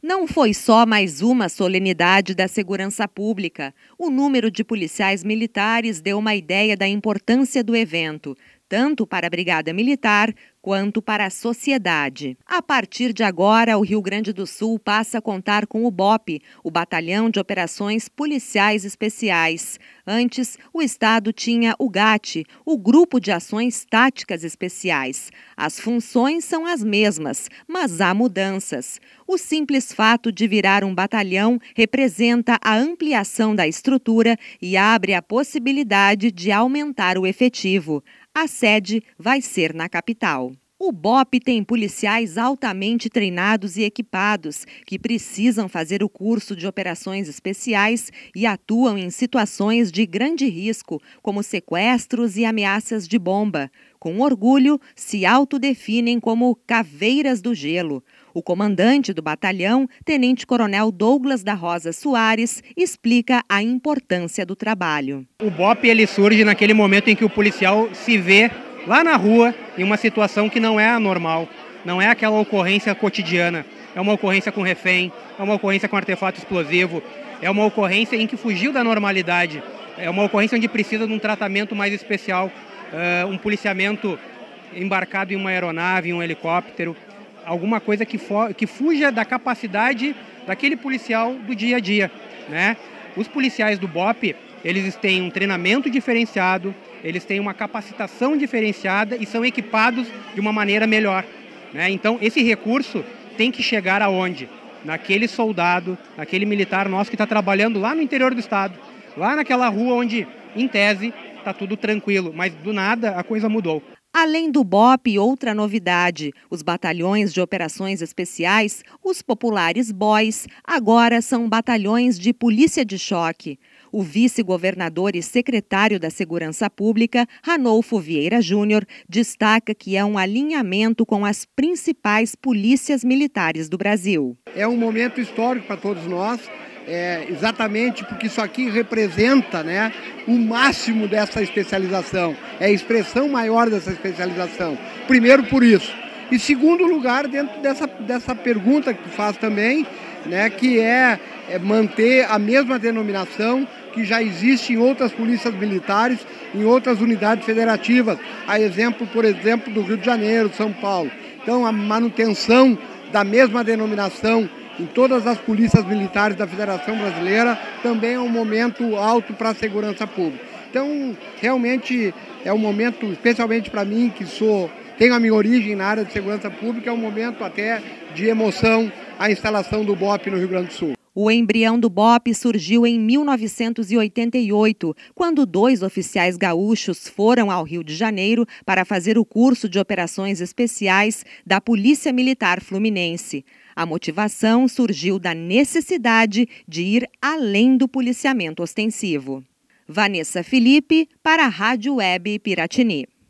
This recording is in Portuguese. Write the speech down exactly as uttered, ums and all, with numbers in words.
Não foi só mais uma solenidade da segurança pública. O número de policiais militares deu uma ideia da importância do evento, tanto para a Brigada Militar quanto para a sociedade. A partir de agora, o Rio Grande do Sul passa a contar com o B O P, o Batalhão de Operações Policiais Especiais. Antes, o estado tinha o GAT, o Grupo de Ações Táticas Especiais. As funções são as mesmas, mas há mudanças. O simples fato de virar um batalhão representa a ampliação da estrutura e abre a possibilidade de aumentar o efetivo. A sede vai ser na capital. O B O P tem policiais altamente treinados e equipados que precisam fazer o curso de operações especiais e atuam em situações de grande risco, como sequestros e ameaças de bomba. Com orgulho, se autodefinem como caveiras do gelo. O comandante do batalhão, Tenente-Coronel Douglas da Rosa Soares, explica a importância do trabalho. O B O P ele surge naquele momento em que o policial se vê lá na rua em uma situação que não é anormal, não é aquela ocorrência cotidiana, é uma ocorrência com refém, é uma ocorrência com artefato explosivo, é uma ocorrência em que fugiu da normalidade, é uma ocorrência onde precisa de um tratamento mais especial, uh, um policiamento embarcado em uma aeronave, em um helicóptero, alguma coisa que, for, que fuja da capacidade daquele policial do dia a dia, né? Os policiais do B O P, eles têm um treinamento diferenciado, eles têm uma capacitação diferenciada e são equipados de uma maneira melhor, né? Então, esse recurso tem que chegar aonde? Naquele soldado, naquele militar nosso que está trabalhando lá no interior do estado, lá naquela rua onde, em tese, está tudo tranquilo, mas do nada a coisa mudou. Além do B O P, outra novidade, os batalhões de operações especiais, os populares B O Is, agora são batalhões de polícia de choque. O vice-governador e secretário da Segurança Pública, Ranolfo Vieira Júnior, destaca que é um alinhamento com as principais polícias militares do Brasil. É um momento histórico para todos nós. É, exatamente porque isso aqui representa, né, o máximo dessa especialização, é a expressão maior dessa especialização. Primeiro por isso. E segundo lugar, dentro dessa, dessa pergunta que tu faz também, né, que é, é manter a mesma denominação que já existe em outras polícias militares, em outras unidades federativas, a exemplo, por exemplo, do Rio de Janeiro, São Paulo. Então, a manutenção da mesma denominação em todas as polícias militares da Federação Brasileira também é um momento alto para a segurança pública. Então, realmente é um momento, especialmente para mim, que sou, tenho a minha origem na área de segurança pública, é um momento até de emoção a instalação do B O P no Rio Grande do Sul. O embrião do B O P surgiu em mil novecentos e oitenta e oito, quando dois oficiais gaúchos foram ao Rio de Janeiro para fazer o curso de operações especiais da Polícia Militar Fluminense. A motivação surgiu da necessidade de ir além do policiamento ostensivo. Vanessa Felipe, para a Rádio Web Piratini.